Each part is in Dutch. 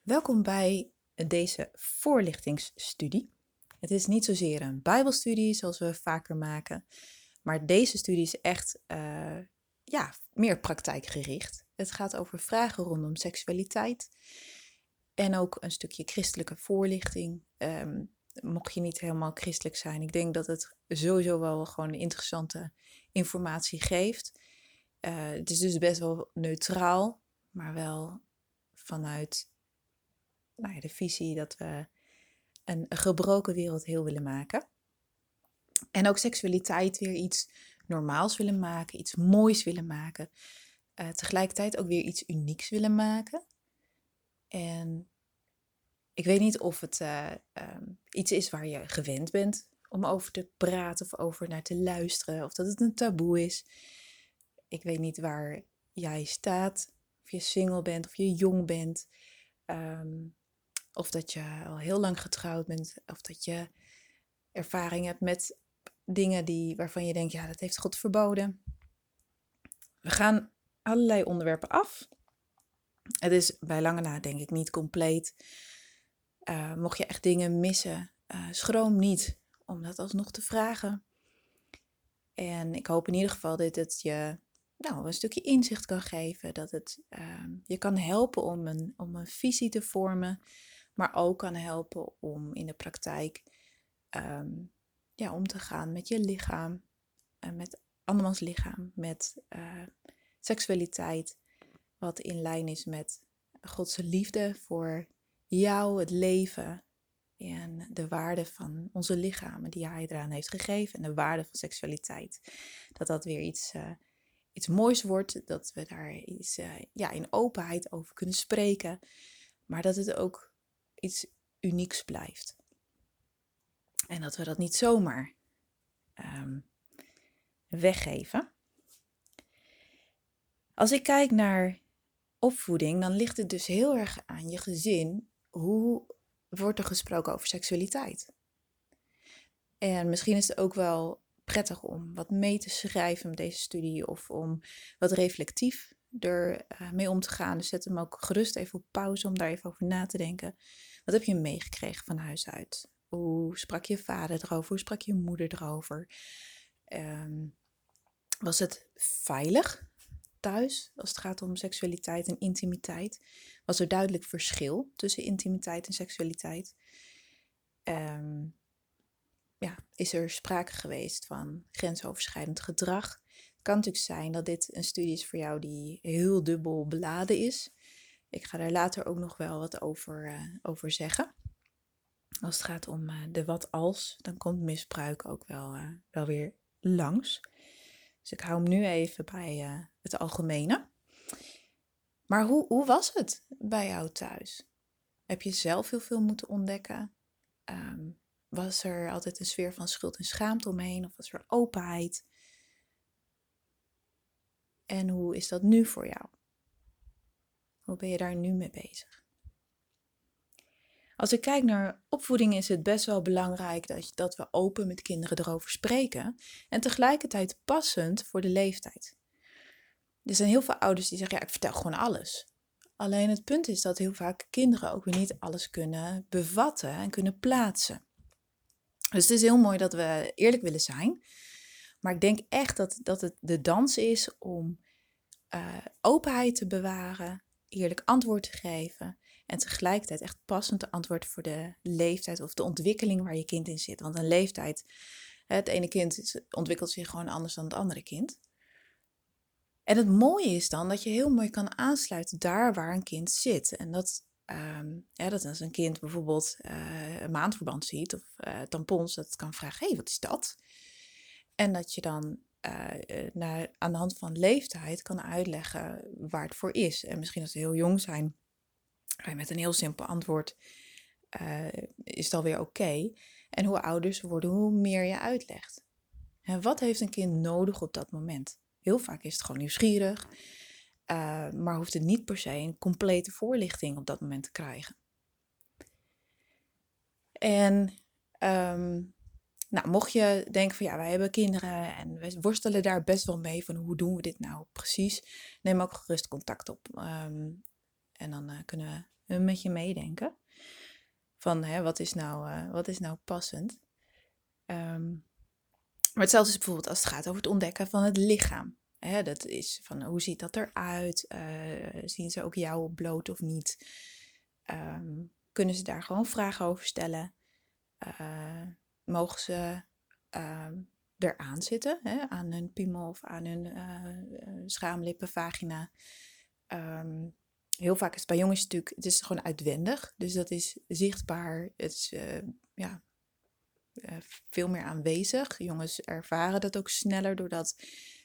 Welkom bij deze voorlichtingsstudie. Het is niet zozeer een Bijbelstudie zoals we vaker maken, maar deze studie is echt meer praktijkgericht. Het gaat over vragen rondom seksualiteit en ook een stukje christelijke voorlichting. Mocht je niet helemaal christelijk zijn, ik denk dat het sowieso wel gewoon interessante informatie geeft. Het is dus best wel neutraal, maar wel vanuit de visie dat we een gebroken wereld heel willen maken. En ook seksualiteit weer iets normaals willen maken, iets moois willen maken. Tegelijkertijd ook weer iets unieks willen maken. En ik weet niet of het iets is waar je gewend bent om over te praten of over naar te luisteren. Of dat het een taboe is. Ik weet niet waar jij staat. Of je single bent of je jong bent. Of dat je al heel lang getrouwd bent. Of dat je ervaring hebt met dingen waarvan je denkt, ja, dat heeft God verboden. We gaan allerlei onderwerpen af. Het is bij lange na denk ik niet compleet. Mocht je echt dingen missen, schroom niet om dat alsnog te vragen. En ik hoop in ieder geval dat het je een stukje inzicht kan geven. Dat het je kan helpen om een visie te vormen. Maar ook kan helpen om in de praktijk om te gaan met je lichaam. Met andermans lichaam. Met seksualiteit. Wat in lijn is met Gods liefde voor jou, het leven. En de waarde van onze lichamen die hij eraan heeft gegeven. En de waarde van seksualiteit. Dat dat weer iets moois wordt. Dat we daar in openheid over kunnen spreken. Maar dat het ook iets unieks blijft. En dat we dat niet zomaar weggeven. Als ik kijk naar opvoeding, dan ligt het dus heel erg aan je gezin. Hoe wordt er gesproken over seksualiteit? En misschien is het ook wel prettig om wat mee te schrijven met deze studie. Of om wat reflectief ermee om te gaan. Dus zet hem ook gerust even op pauze om daar even over na te denken. Wat heb je meegekregen van huis uit? Hoe sprak je vader erover? Hoe sprak je moeder erover? Was het veilig thuis als het gaat om seksualiteit en intimiteit? Was er duidelijk verschil tussen intimiteit en seksualiteit? Is er sprake geweest van grensoverschrijdend gedrag? Het kan natuurlijk zijn dat dit een studie is voor jou die heel dubbel beladen is. Ik ga daar later ook nog wel wat over zeggen. Als het gaat om de wat als, dan komt misbruik ook wel weer langs. Dus ik hou hem nu even bij het algemene. Maar hoe was het bij jou thuis? Heb je zelf heel veel moeten ontdekken? Was er altijd een sfeer van schuld en schaamte omheen? Of was er openheid? En hoe is dat nu voor jou? Hoe ben je daar nu mee bezig? Als ik kijk naar opvoeding is het best wel belangrijk dat we open met kinderen erover spreken. En tegelijkertijd passend voor de leeftijd. Er zijn heel veel ouders die zeggen, ja, ik vertel gewoon alles. Alleen het punt is dat heel vaak kinderen ook weer niet alles kunnen bevatten en kunnen plaatsen. Dus het is heel mooi dat we eerlijk willen zijn. Maar ik denk echt dat het de dans is om openheid te bewaren, eerlijk antwoord te geven en tegelijkertijd echt passend antwoord voor de leeftijd of de ontwikkeling waar je kind in zit. Want een leeftijd, het ene kind ontwikkelt zich gewoon anders dan het andere kind. En het mooie is dan dat je heel mooi kan aansluiten daar waar een kind zit. En dat als een kind bijvoorbeeld een maandverband ziet of tampons, dat kan vragen, hé, wat is dat? En dat je dan aan de hand van leeftijd kan uitleggen waar het voor is. En misschien als ze heel jong zijn, met een heel simpel antwoord is het alweer oké. En hoe ouder ze worden, hoe meer je uitlegt. En wat heeft een kind nodig op dat moment? Heel vaak is het gewoon nieuwsgierig, maar hoeft het niet per se een complete voorlichting op dat moment te krijgen. En mocht je denken van ja, wij hebben kinderen en we worstelen daar best wel mee van hoe doen we dit nou precies, neem ook gerust contact op. En dan kunnen we met je meedenken. Van wat is nou passend? Maar hetzelfde is bijvoorbeeld als het gaat over het ontdekken van het lichaam. Dat is van hoe ziet dat eruit? Zien ze ook jou bloot of niet? Kunnen ze daar gewoon vragen over stellen? Mogen ze eraan zitten? Aan hun piemel of aan hun schaamlippen, vagina? Heel vaak is het bij jongens natuurlijk, het is gewoon uitwendig. Dus dat is zichtbaar. Het is veel meer aanwezig. Jongens ervaren dat ook sneller doordat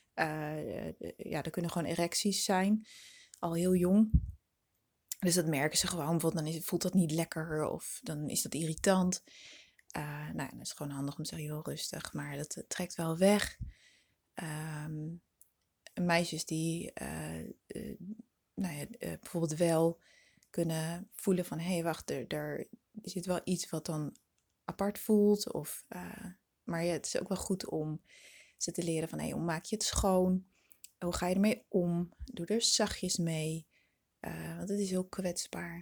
er kunnen gewoon erecties zijn. Al heel jong. Dus dat merken ze gewoon. Bijvoorbeeld dan voelt dat niet lekker of dan is dat irritant. Dan is het gewoon handig om te zeggen, heel rustig. Maar dat trekt wel weg. Meisjes die bijvoorbeeld wel kunnen voelen van... hé, wacht, er zit wel iets wat dan apart voelt. Maar het is ook wel goed om ze te leren van... hoe maak je het schoon? Hoe ga je ermee om? Doe er zachtjes mee. Want het is heel kwetsbaar.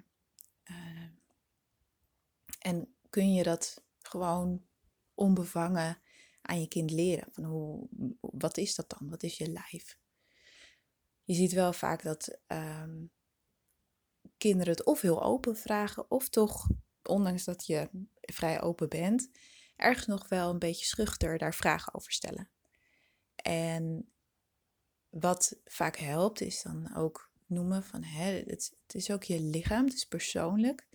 En kun je dat gewoon onbevangen aan je kind leren? Van wat is dat dan? Wat is je lijf? Je ziet wel vaak dat kinderen het of heel open vragen... of toch, ondanks dat je vrij open bent... ergens nog wel een beetje schuchter daar vragen over stellen. En wat vaak helpt is dan ook noemen van... het is ook je lichaam, het is persoonlijk...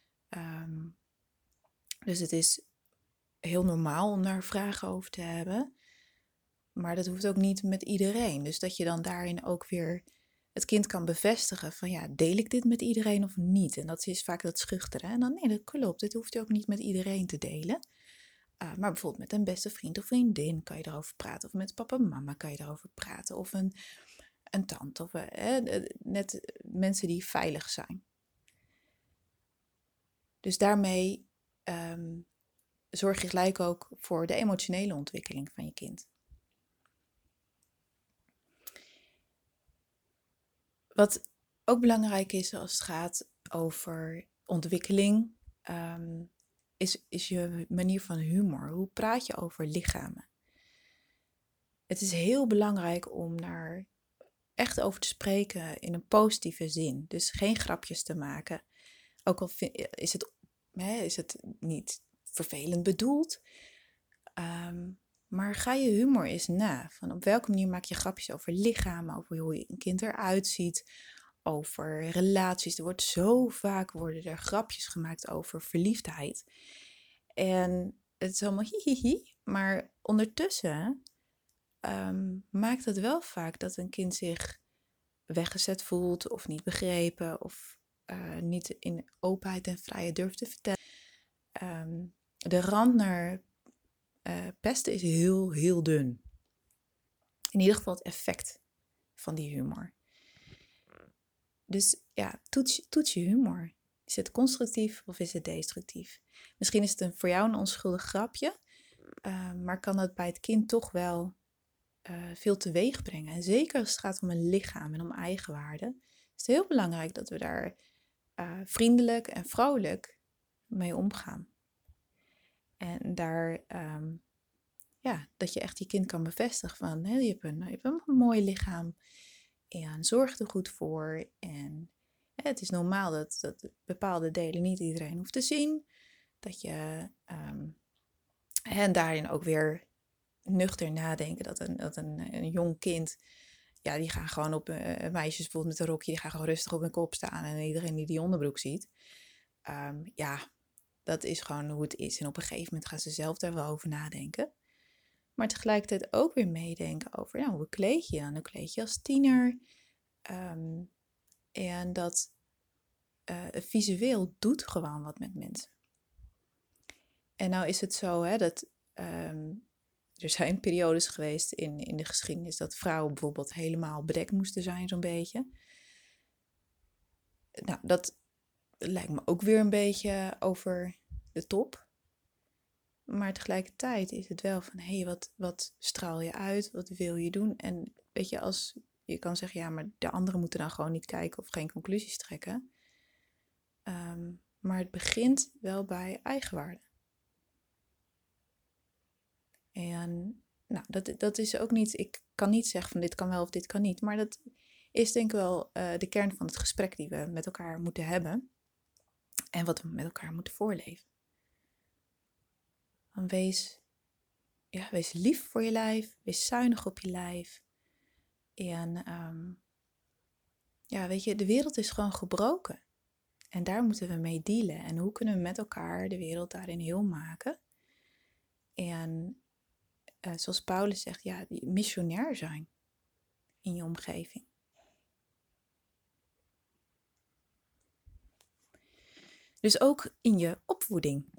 Dus het is heel normaal om daar vragen over te hebben. Maar dat hoeft ook niet met iedereen. Dus dat je dan daarin ook weer het kind kan bevestigen van deel ik dit met iedereen of niet? En dat is vaak dat schuchteren. En dan nee, dat klopt. Dit hoeft je ook niet met iedereen te delen. Maar bijvoorbeeld met een beste vriend of vriendin kan je erover praten. Of met papa en mama kan je erover praten. Of een tante. Of net mensen die veilig zijn. Dus daarmee... zorg je gelijk ook voor de emotionele ontwikkeling van je kind. Wat ook belangrijk is als het gaat over ontwikkeling, is je manier van humor. Hoe praat je over lichamen? Het is heel belangrijk om daar echt over te spreken in een positieve zin. Dus geen grapjes te maken. Ook al is het niet vervelend bedoeld. Maar ga je humor eens na. Van op welke manier maak je grapjes over lichamen, over hoe je een kind eruit ziet, over relaties. Worden er grapjes gemaakt over verliefdheid. En het is allemaal hihihi. Maar ondertussen maakt het wel vaak dat een kind zich weggezet voelt of niet begrepen of niet in openheid en vrijheid durft te vertellen. De rand naar pesten is heel, heel dun. In ieder geval het effect van die humor. Dus toets je humor. Is het constructief of is het destructief? Misschien is het voor jou een onschuldig grapje, maar kan dat bij het kind toch wel veel teweeg brengen. En zeker als het gaat om een lichaam en om eigenwaarde, is het heel belangrijk dat we daar vriendelijk en vrolijk mee omgaan. En daar, dat je echt je kind kan bevestigen van, je hebt een mooi lichaam en zorg er goed voor. En het is normaal dat bepaalde delen niet iedereen hoeft te zien. Dat je en daarin ook weer nuchter nadenken dat een jong kind, die gaan gewoon op meisjes bijvoorbeeld met een rokje, die gaan gewoon rustig op hun kop staan en iedereen die onderbroek ziet. Dat is gewoon hoe het is. En op een gegeven moment gaan ze zelf daar wel over nadenken. Maar tegelijkertijd ook weer meedenken over, hoe kleed je dan? Hoe kleed je als tiener? En dat visueel doet gewoon wat met mensen. En nou is het zo dat er zijn periodes geweest in de geschiedenis dat vrouwen bijvoorbeeld helemaal bedekt moesten zijn, zo'n beetje. Nou, dat lijkt me ook weer een beetje over de top. Maar tegelijkertijd is het wel van, wat straal je uit? Wat wil je doen? En weet je, als je kan zeggen, maar de anderen moeten dan gewoon niet kijken of geen conclusies trekken. Maar het begint wel bij eigenwaarde. En nou, dat is ook niet, ik kan niet zeggen van dit kan wel of dit kan niet. Maar dat is denk ik wel de kern van het gesprek die we met elkaar moeten hebben. En wat we met elkaar moeten voorleven. Dan wees lief voor je lijf, wees zuinig op je lijf. En weet je, de wereld is gewoon gebroken. En daar moeten we mee dealen. En hoe kunnen we met elkaar de wereld daarin heel maken? En zoals Paulus zegt, ja, missionair zijn in je omgeving. Dus ook in je opvoeding.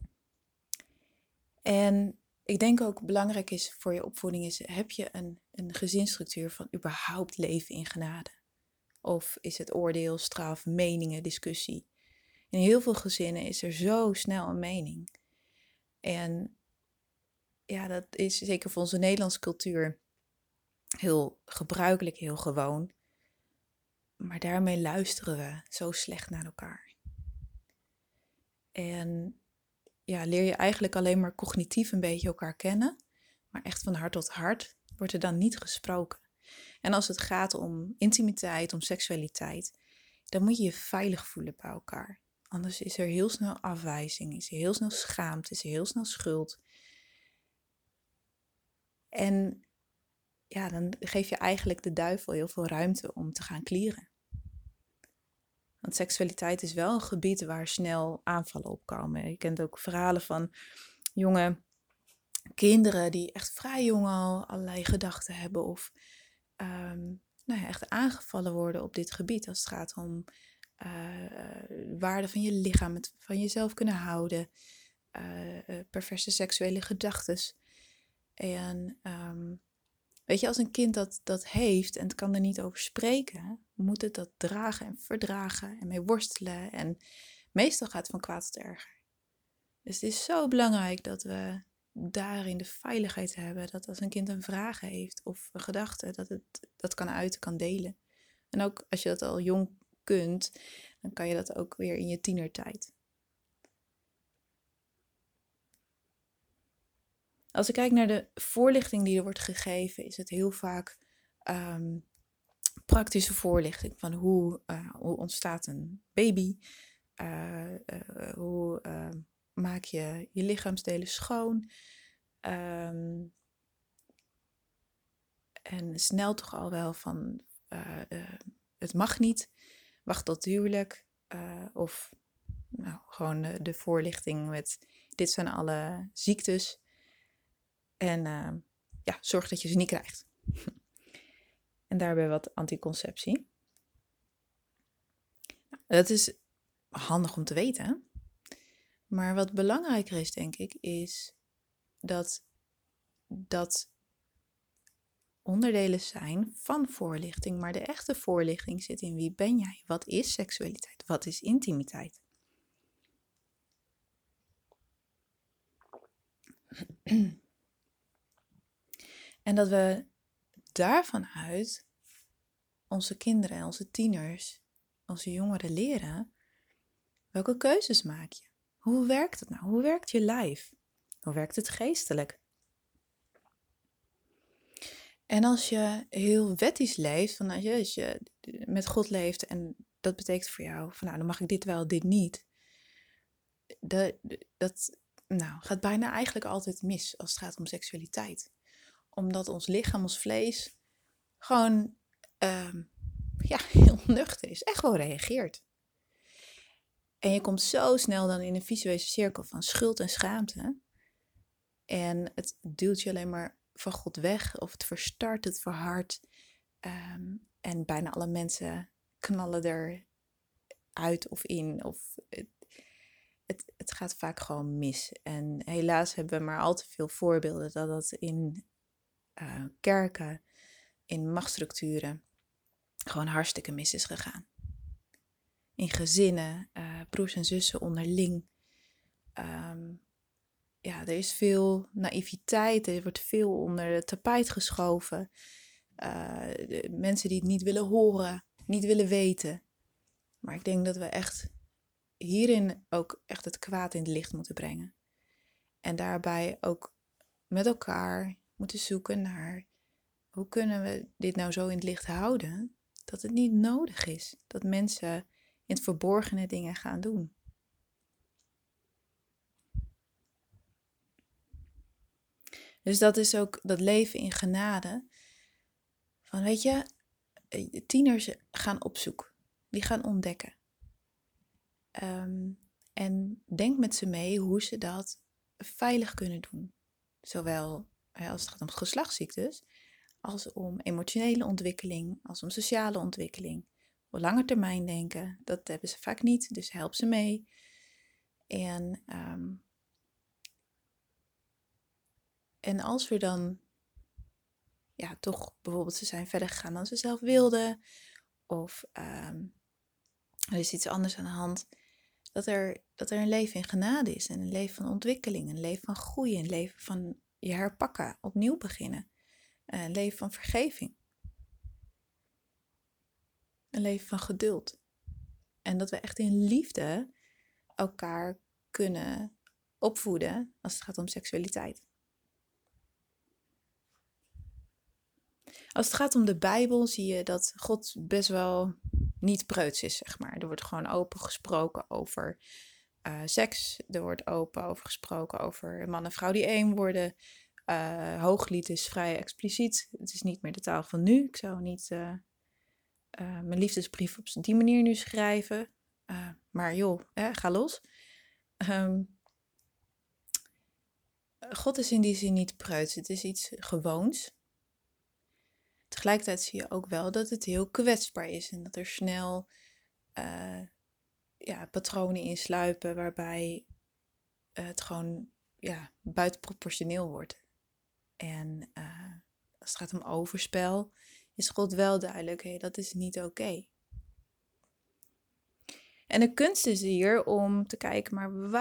En ik denk ook belangrijk is voor je opvoeding is, heb je een gezinsstructuur van überhaupt leven in genade? Of is het oordeel, straf, meningen, discussie? In heel veel gezinnen is er zo snel een mening. En ja, dat is zeker voor onze Nederlandse cultuur heel gebruikelijk, heel gewoon. Maar daarmee luisteren we zo slecht naar elkaar. En ja, leer je eigenlijk alleen maar cognitief een beetje elkaar kennen. Maar echt van hart tot hart wordt er dan niet gesproken. En als het gaat om intimiteit, om seksualiteit, dan moet je je veilig voelen bij elkaar. Anders is er heel snel afwijzing, is er heel snel schaamte, is er heel snel schuld. En ja, dan geef je eigenlijk de duivel heel veel ruimte om te gaan klieren. Want seksualiteit is wel een gebied waar snel aanvallen opkomen. Je kent ook verhalen van jonge kinderen die echt vrij jong al allerlei gedachten hebben of echt aangevallen worden op dit gebied. Als het gaat om waarde van je lichaam, het van jezelf kunnen houden, perverse seksuele gedachtes. En weet je, als een kind dat heeft en het kan er niet over spreken, moet het dat dragen en verdragen en mee worstelen. En meestal gaat het van kwaad tot erger. Dus het is zo belangrijk dat we daarin de veiligheid hebben. Dat als een kind een vraag heeft of een gedachte, dat het dat kan uiten, kan delen. En ook als je dat al jong kunt, dan kan je dat ook weer in je tienertijd. Als ik kijk naar de voorlichting die er wordt gegeven, is het heel vaak praktische voorlichting van hoe ontstaat een baby, hoe maak je je lichaamsdelen schoon. En snel toch al wel van het mag niet, wacht tot huwelijk. Of gewoon de voorlichting met dit zijn alle ziektes. En zorg dat je ze niet krijgt. En daarbij wat anticonceptie. Dat is handig om te weten. Maar wat belangrijker is, denk ik, is dat onderdelen zijn van voorlichting. Maar de echte voorlichting zit in wie ben jij? Wat is seksualiteit? Wat is intimiteit? En dat we daarvan uit onze kinderen en onze tieners, onze jongeren leren, welke keuzes maak je? Hoe werkt het nou? Hoe werkt je lijf? Hoe werkt het geestelijk? En als je heel wettisch leeft, als je met God leeft en dat betekent voor jou van dan mag ik dit wel, dit niet. Dat gaat bijna eigenlijk altijd mis als het gaat om seksualiteit. Omdat ons lichaam, ons vlees gewoon heel nuchter is. Echt wel reageert. En je komt zo snel dan in een visuele cirkel van schuld en schaamte. En het duwt je alleen maar van God weg. Of het verstart, het verhardt. En bijna alle mensen knallen eruit of in. Of het gaat vaak gewoon mis. En helaas hebben we maar al te veel voorbeelden dat in kerken, in machtsstructuren, gewoon hartstikke mis is gegaan. In gezinnen, broers en zussen onderling. Er is veel naïviteit, er wordt veel onder het tapijt geschoven. De mensen die het niet willen horen, niet willen weten. Maar ik denk dat we echt hierin ook echt het kwaad in het licht moeten brengen. En daarbij ook met elkaar moeten zoeken naar hoe kunnen we dit nou zo in het licht houden dat het niet nodig is dat mensen in het verborgene dingen gaan doen. Dus dat is ook dat leven in genade. Van weet je, tieners gaan op zoek. Die gaan ontdekken. En denk met ze mee hoe ze dat veilig kunnen doen. Zowel als het gaat om geslachtsziektes, als om emotionele ontwikkeling, als om sociale ontwikkeling. Op lange termijn denken, dat hebben ze vaak niet, dus help ze mee. En als we dan toch bijvoorbeeld ze zijn verder gegaan dan ze zelf wilden, of er is iets anders aan de hand, dat er een leven in genade is en een leven van ontwikkeling, een leven van groei, een leven van je herpakken, opnieuw beginnen, een leven van vergeving, een leven van geduld. En dat we echt in liefde elkaar kunnen opvoeden als het gaat om seksualiteit. Als het gaat om de Bijbel zie je dat God best wel niet preuts is, zeg maar. Er wordt gewoon open gesproken over seks. Er wordt open over gesproken over man en vrouw die één worden. Hooglied is vrij expliciet. Het is niet meer de taal van nu. Ik zou niet mijn liefdesbrief op die manier nu schrijven. Maar joh, ga los. God is in die zin niet preuts. Het is iets gewoons. Tegelijkertijd zie je ook wel dat het heel kwetsbaar is en dat er snel patronen insluipen waarbij het gewoon buitenproportioneel wordt. En als het gaat om overspel is God wel duidelijk, dat is niet oké. En de kunst is hier om te kijken, maar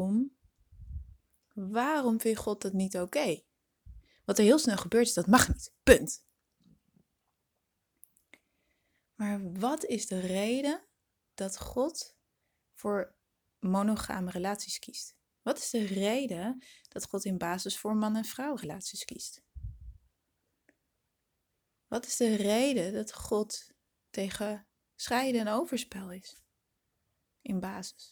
waarom vindt God dat niet oké? Wat er heel snel gebeurt is, dat mag niet, punt. Maar wat is de reden dat God voor monogame relaties kiest? Wat is de reden dat God in basis voor man- en vrouw relaties kiest? Wat is de reden dat God tegen scheiden en overspel is? In basis.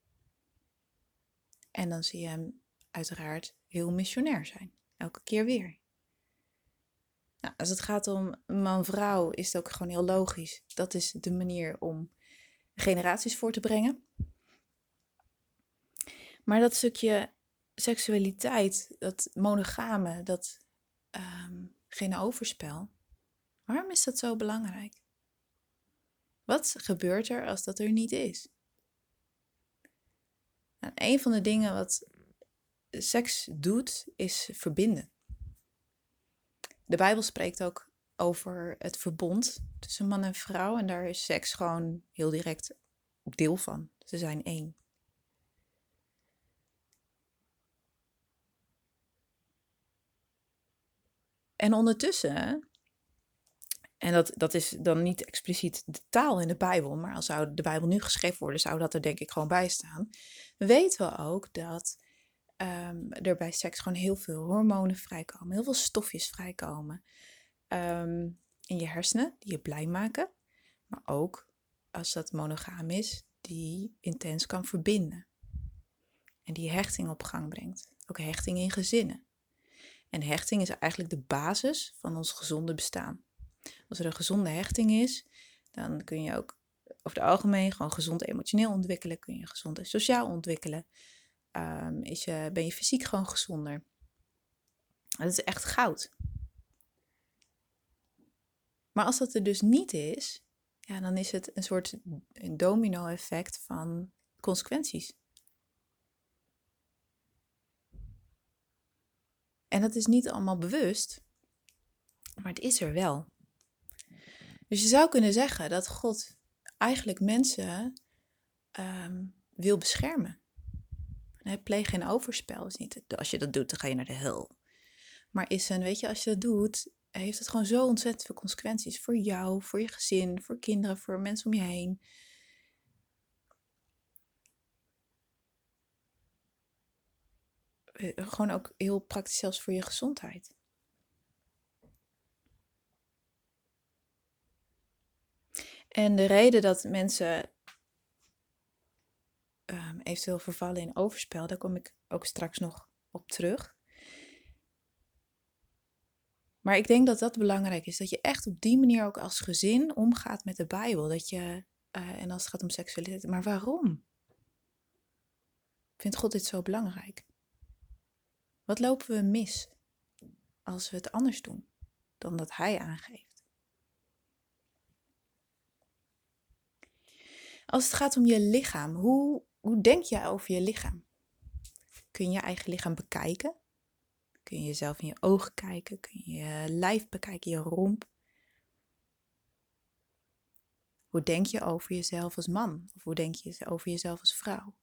En dan zie je hem uiteraard heel missionair zijn. Elke keer weer. Nou, als het gaat om man-vrouw is het ook gewoon heel logisch. Dat is de manier om generaties voor te brengen. Maar dat stukje seksualiteit, dat monogame, dat geen overspel. Waarom is dat zo belangrijk? Wat gebeurt er als dat er niet is? Nou, een van de dingen wat seks doet, is verbinden. De Bijbel spreekt ook over het verbond tussen man en vrouw. En daar is seks gewoon heel direct deel van. Ze zijn één. En ondertussen, en dat is dan niet expliciet de taal in de Bijbel, maar als zou de Bijbel nu geschreven worden, zou dat er denk ik gewoon bij staan. Weten we ook dat er bij seks gewoon heel veel hormonen vrijkomen, heel veel stofjes vrijkomen in je hersenen die je blij maken, maar ook als dat monogaam is, die intens kan verbinden en die hechting op gang brengt. Ook hechting in gezinnen. En hechting is eigenlijk de basis van ons gezonde bestaan. Als er een gezonde hechting is, dan kun je ook over het algemeen gewoon gezond emotioneel ontwikkelen. Kun je gezond en sociaal ontwikkelen. Ben je fysiek gewoon gezonder. Dat is echt goud. Maar als dat er dus niet is, dan is het een soort domino-effect van consequenties. En dat is niet allemaal bewust, maar het is er wel. Dus je zou kunnen zeggen dat God eigenlijk mensen wil beschermen. Pleeg geen overspel. Is niet, als je dat doet, dan ga je naar de hel. Maar als je dat doet, heeft het gewoon zo ontzettend veel consequenties. Voor jou, voor je gezin, voor kinderen, voor mensen om je heen. gewoon ook heel praktisch zelfs voor je gezondheid. En de reden dat mensen eventueel vervallen in overspel, daar kom ik ook straks nog op terug. Maar ik denk dat dat belangrijk is, dat je echt op die manier ook als gezin omgaat met de Bijbel. Dat je, en als het gaat om seksualiteit, maar waarom? Vindt God dit zo belangrijk? Wat lopen we mis als we het anders doen dan dat Hij aangeeft? Als het gaat om je lichaam, hoe denk jij over je lichaam? Kun je je eigen lichaam bekijken? Kun je jezelf in je ogen kijken? Kun je je lijf bekijken, je romp? Hoe denk je over jezelf als man? Of hoe denk je over jezelf als vrouw?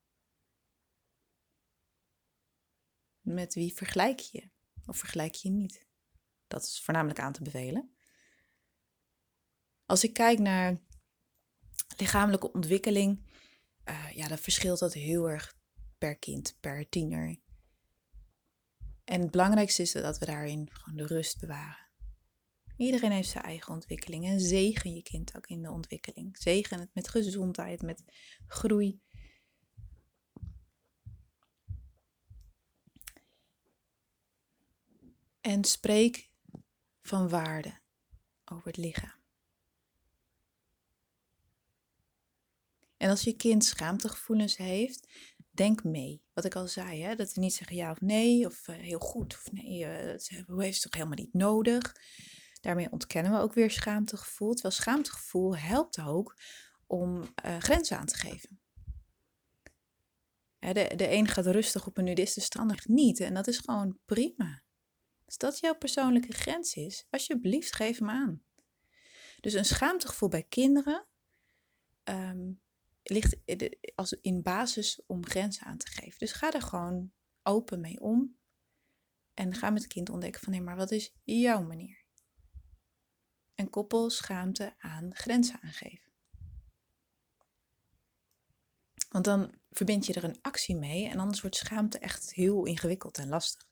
Met wie vergelijk je? Of vergelijk je niet? Dat is voornamelijk aan te bevelen. Als ik kijk naar lichamelijke ontwikkeling, dan verschilt dat heel erg per kind, per tiener. En het belangrijkste is dat we daarin gewoon de rust bewaren. Iedereen heeft zijn eigen ontwikkeling en zegen je kind ook in de ontwikkeling. Zegen het met gezondheid, met groei. En spreek van waarde over het lichaam. En als je kind schaamtegevoelens heeft, denk mee. Wat ik al zei, hè? Dat we niet zeggen ja of nee, of heel goed, of nee, hoe heeft het toch helemaal niet nodig. Daarmee ontkennen we ook weer schaamtegevoel. Terwijl schaamtegevoel helpt ook om grenzen aan te geven. De een gaat rustig op een nudiste strand niet. En dat is gewoon prima. Als dat jouw persoonlijke grens is, alsjeblieft geef hem aan. Dus een schaamtegevoel bij kinderen ligt als in basis om grenzen aan te geven. Dus ga er gewoon open mee om. En ga met het kind ontdekken van, maar wat is jouw manier? En koppel schaamte aan grenzen aangeven. Want dan verbind je er een actie mee en anders wordt schaamte echt heel ingewikkeld en lastig.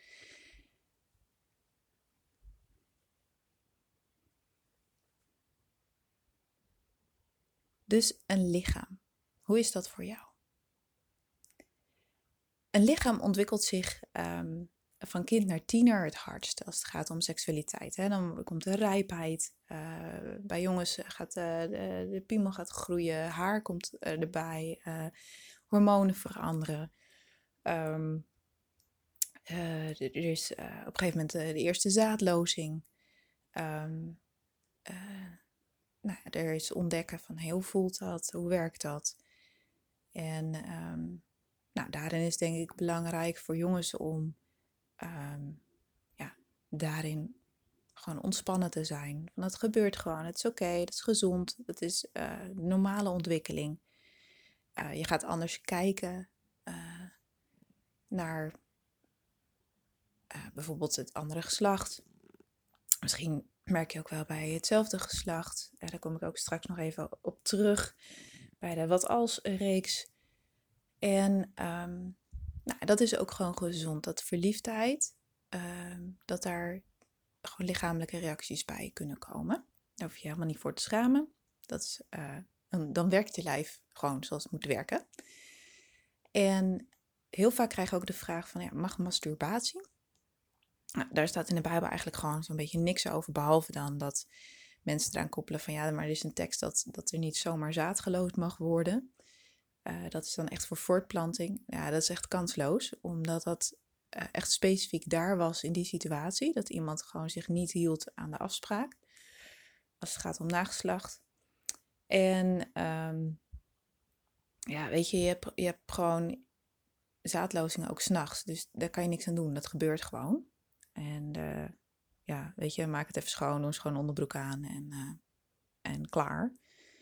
Dus een lichaam. Hoe is dat voor jou? Een lichaam ontwikkelt zich van kind naar tiener het hardst als het gaat om seksualiteit. Hè. Dan komt de rijpheid. Bij jongens gaat de piemel gaat groeien, haar komt erbij, hormonen veranderen. Er is op een gegeven moment de eerste zaadlozing. Er is ontdekken van hoe voelt dat, hoe werkt dat. En daarin is denk ik belangrijk voor jongens om daarin gewoon ontspannen te zijn. Van het gebeurt gewoon, het is oké, het is gezond, het is normale ontwikkeling. Je gaat anders kijken naar bijvoorbeeld het andere geslacht. Misschien merk je ook wel bij hetzelfde geslacht. Daar kom ik ook straks nog even op terug. Bij de wat als reeks. En dat is ook gewoon gezond. Dat verliefdheid, dat daar gewoon lichamelijke reacties bij kunnen komen. Daar hoef je helemaal niet voor te schamen. Dat is, dan werkt je lijf gewoon zoals het moet werken. En heel vaak krijg je ook de vraag van, mag masturbatie? Nou, daar staat in de Bijbel eigenlijk gewoon zo'n beetje niks over, behalve dan dat mensen eraan koppelen van maar er is een tekst dat er niet zomaar zaad geloosd mag worden. Dat is dan echt voor voortplanting. Ja, dat is echt kansloos, omdat dat echt specifiek daar was in die situatie. Dat iemand gewoon zich niet hield aan de afspraak. Als het gaat om nageslacht. En weet je, je hebt gewoon zaadlozingen ook 's nachts. Dus daar kan je niks aan doen. Dat gebeurt gewoon. En weet je, maak het even schoon, doe een schoon onderbroek aan en klaar.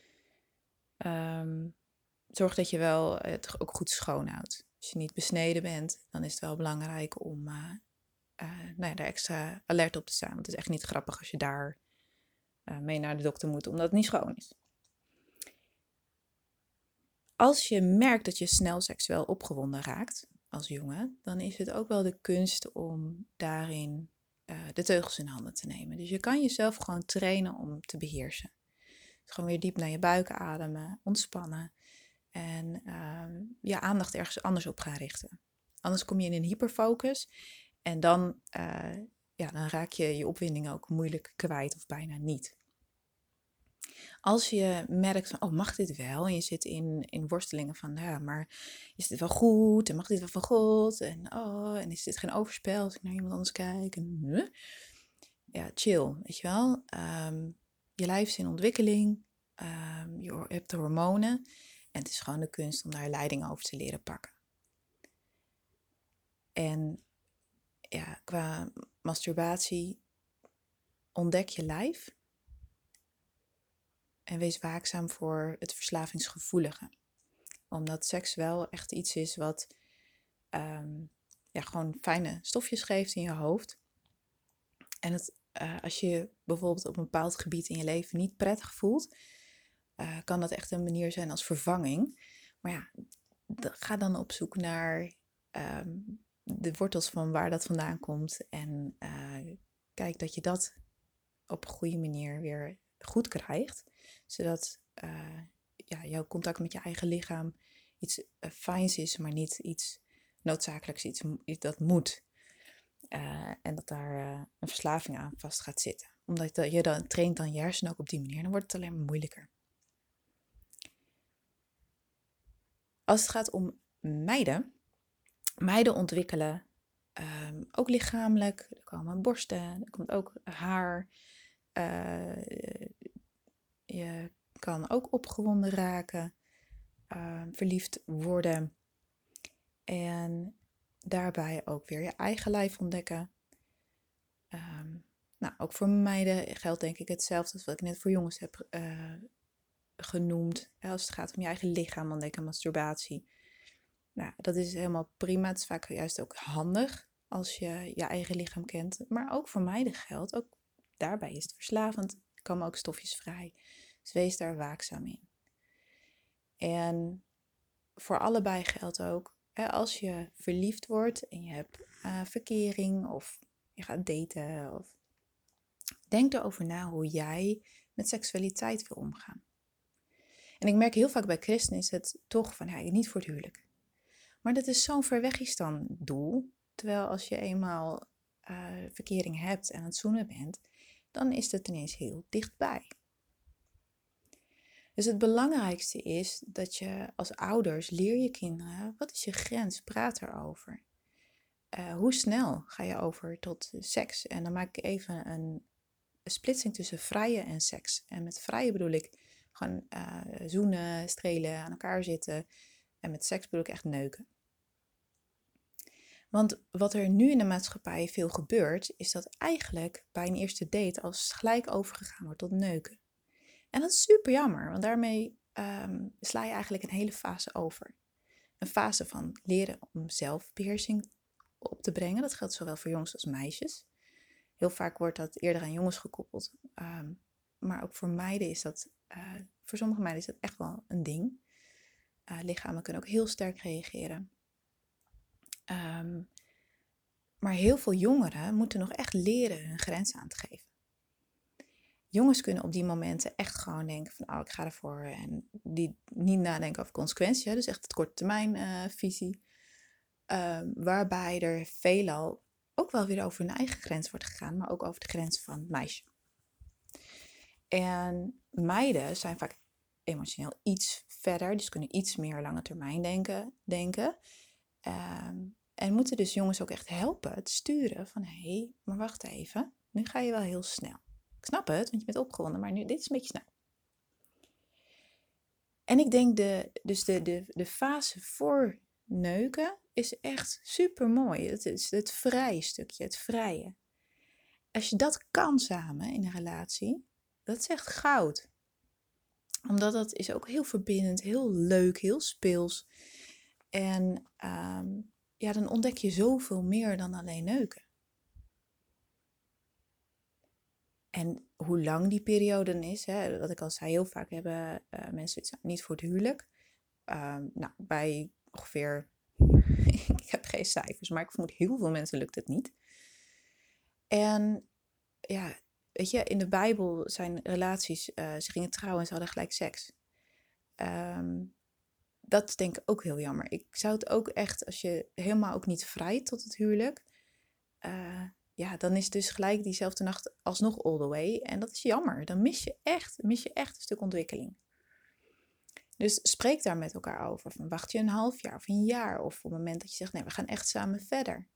Zorg dat je wel het ook goed schoonhoudt. Als je niet besneden bent, dan is het wel belangrijk om daar extra alert op te staan. Want het is echt niet grappig als je daar mee naar de dokter moet, omdat het niet schoon is. Als je merkt dat je snel seksueel opgewonden raakt, als jongen, dan is het ook wel de kunst om daarin de teugels in handen te nemen. Dus je kan jezelf gewoon trainen om te beheersen. Dus gewoon weer diep naar je buik ademen, ontspannen en je aandacht ergens anders op gaan richten. Anders kom je in een hyperfocus en dan raak je je opwinding ook moeilijk kwijt of bijna niet. Als je merkt van, oh, mag dit wel? En je zit in worstelingen van, ja, maar is dit wel goed? En mag dit wel van God? En is dit geen overspel als ik naar iemand anders kijk? Ja, chill, weet je wel. Je lijf is in ontwikkeling. Je hebt de hormonen. En het is gewoon de kunst om daar leiding over te leren pakken. En ja, qua masturbatie, ontdek je lijf. En wees waakzaam voor het verslavingsgevoelige. Omdat seks wel echt iets is wat gewoon fijne stofjes geeft in je hoofd. En als je bijvoorbeeld op een bepaald gebied in je leven niet prettig voelt, kan dat echt een manier zijn als vervanging. Maar ja, ga dan op zoek naar de wortels van waar dat vandaan komt. En kijk dat je dat op een goede manier weer goed krijgt. Zodat jouw contact met je eigen lichaam iets fijns is, maar niet iets noodzakelijks, iets dat moet. En dat daar een verslaving aan vast gaat zitten. Omdat je dan traint je hersenen ook op die manier. Dan wordt het alleen maar moeilijker. Als het gaat om meiden. Meiden ontwikkelen ook lichamelijk. Er komen borsten, er komt ook haar. Je kan ook opgewonden raken. Verliefd worden. En daarbij ook weer je eigen lijf ontdekken. Ook voor meiden geldt denk ik hetzelfde als wat ik net voor jongens heb genoemd. Als het gaat om je eigen lichaam ontdekken, masturbatie. Nou, dat is helemaal prima. Het is vaak juist ook handig als je je eigen lichaam kent. Maar ook voor meiden geldt, ook daarbij is het verslavend. Er komen ook stofjes vrij. Dus wees daar waakzaam in. En voor allebei geldt ook, als je verliefd wordt en je hebt verkering of je gaat daten, denk erover na hoe jij met seksualiteit wil omgaan. En ik merk heel vaak bij christenen is het toch van, niet voor het huwelijk. Maar dat is zo'n verweggingstan doel. Terwijl als je eenmaal verkering hebt en aan het zoenen bent, dan is het ineens heel dichtbij. Dus het belangrijkste is dat je als ouders leer je kinderen, wat is je grens? Praat erover. Hoe snel ga je over tot seks? En dan maak ik even een splitsing tussen vrije en seks. En met vrije bedoel ik gewoon zoenen, strelen, aan elkaar zitten. En met seks bedoel ik echt neuken. Want wat er nu in de maatschappij veel gebeurt, is dat eigenlijk bij een eerste date als gelijk overgegaan wordt tot neuken. En dat is super jammer, want daarmee sla je eigenlijk een hele fase over. Een fase van leren om zelfbeheersing op te brengen. Dat geldt zowel voor jongens als meisjes. Heel vaak wordt dat eerder aan jongens gekoppeld. Maar ook voor meiden is dat, voor sommige meiden is dat echt wel een ding. Lichamen kunnen ook heel sterk reageren. Maar heel veel jongeren moeten nog echt leren hun grenzen aan te geven. Jongens kunnen op die momenten echt gewoon denken van, ik ga ervoor. En die niet nadenken over consequenties. Dus echt het korte termijn visie. Waarbij er veelal ook wel weer over hun eigen grens wordt gegaan. Maar ook over de grens van het meisje. En meiden zijn vaak emotioneel iets verder. Dus kunnen iets meer lange termijn denken. En moeten dus jongens ook echt helpen te sturen van, hé, maar wacht even. Nu ga je wel heel snel. Ik snap het, want je bent opgewonden, maar nu, dit is een beetje snel. En ik denk de fase voor neuken is echt super mooi. Het is het vrije stukje, het vrije. Als je dat kan samen in een relatie, dat is echt goud. Omdat dat is ook heel verbindend, heel leuk, heel speels. En dan ontdek je zoveel meer dan alleen neuken. En hoe lang die periode dan is, wat ik al zei, heel vaak hebben mensen het niet voor het huwelijk. Bij ongeveer Ik heb geen cijfers, maar ik vermoed heel veel mensen lukt het niet. En ja, weet je, in de Bijbel zijn relaties, ze gingen trouwen en ze hadden gelijk seks. Ehm, dat is denk ik ook heel jammer. Ik zou het ook echt, als je helemaal ook niet vrijt tot het huwelijk, ja, dan is dus gelijk diezelfde nacht alsnog all the way. En dat is jammer. Dan mis je echt een stuk ontwikkeling. Dus spreek daar met elkaar over. Van, wacht je een half jaar of een jaar? Of op het moment dat je zegt, nee, we gaan echt samen verder.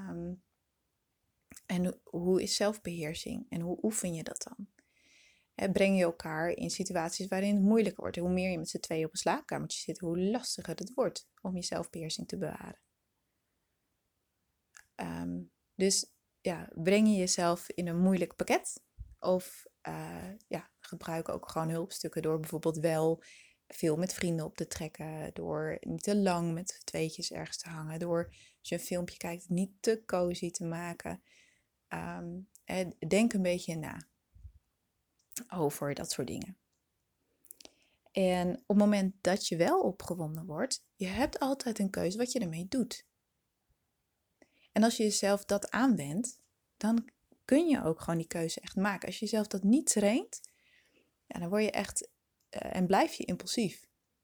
En hoe is zelfbeheersing? En hoe oefen je dat dan? Breng je elkaar in situaties waarin het moeilijker wordt. Hoe meer je met z'n tweeën op een slaapkamertje zit, hoe lastiger het wordt om je zelfbeheersing te bewaren. Dus ja, breng je jezelf in een moeilijk pakket? Of gebruik ook gewoon hulpstukken door bijvoorbeeld wel veel met vrienden op te trekken. Door niet te lang met tweetjes ergens te hangen. Door als je een filmpje kijkt het niet te cozy te maken. Denk een beetje na over dat soort dingen. En op het moment dat je wel opgewonden wordt, je hebt altijd een keuze wat je ermee doet. En als je jezelf dat aanwendt, dan kun je ook gewoon die keuze echt maken. Als je jezelf dat niet traint, ja, dan word je echt en blijf je impulsief.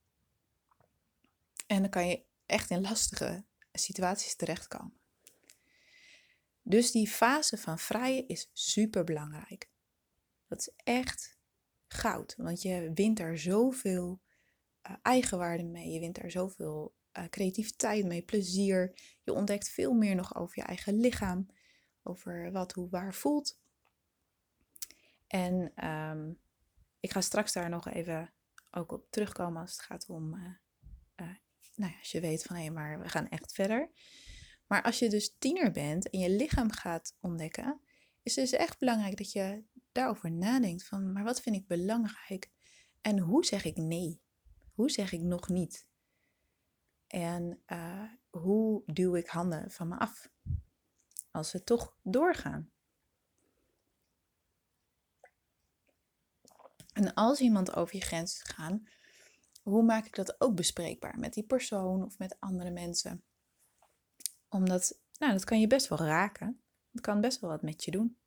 En dan kan je echt in lastige situaties terechtkomen. Dus die fase van vrijen is super belangrijk. Dat is echt goud, want je wint er zoveel eigenwaarde mee. Je wint er zoveel creativiteit mee, plezier. Je ontdekt veel meer nog over je eigen lichaam, over wat, hoe, waar voelt. En ik ga straks daar nog even ook op terugkomen als het gaat om, als je weet van hé, maar we gaan echt verder. Maar als je dus tiener bent en je lichaam gaat ontdekken, is het dus echt belangrijk dat je daarover nadenkt van, maar wat vind ik belangrijk? En hoe zeg ik nee? Hoe zeg ik nog niet? En hoe duw ik handen van me af als ze toch doorgaan? En als iemand over je grens is gegaan, hoe maak ik dat ook bespreekbaar met die persoon of met andere mensen? Omdat, dat kan je best wel raken. Het kan best wel wat met je doen.